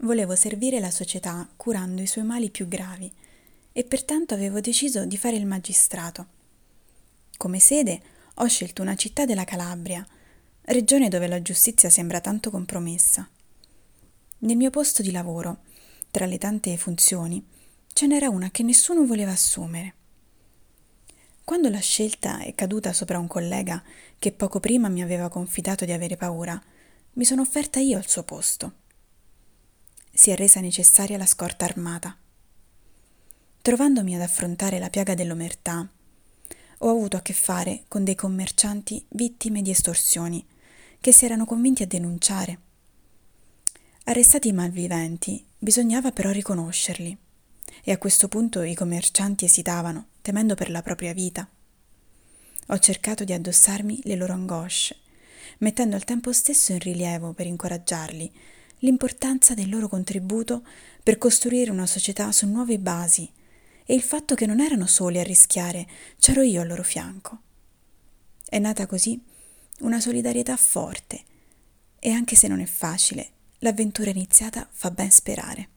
Volevo servire la società curando i suoi mali più gravi e pertanto avevo deciso di fare il magistrato. Come sede ho scelto una città della Calabria, regione dove la giustizia sembra tanto compromessa. Nel mio posto di lavoro, tra le tante funzioni, ce n'era una che nessuno voleva assumere. Quando la scelta è caduta sopra un collega che poco prima mi aveva confidato di avere paura, mi sono offerta io al suo posto. Si è resa necessaria la scorta armata. Trovandomi ad affrontare la piaga dell'omertà, ho avuto a che fare con dei commercianti vittime di estorsioni che si erano convinti a denunciare. Arrestati i malviventi, bisognava però riconoscerli, e a questo punto i commercianti esitavano, temendo per la propria vita. Ho cercato di addossarmi le loro angosce, mettendo al tempo stesso in rilievo, per incoraggiarli, l'importanza del loro contributo per costruire una società su nuove basi e il fatto che non erano soli a rischiare, c'ero io al loro fianco. È nata così una solidarietà forte e anche se non è facile, l'avventura iniziata fa ben sperare.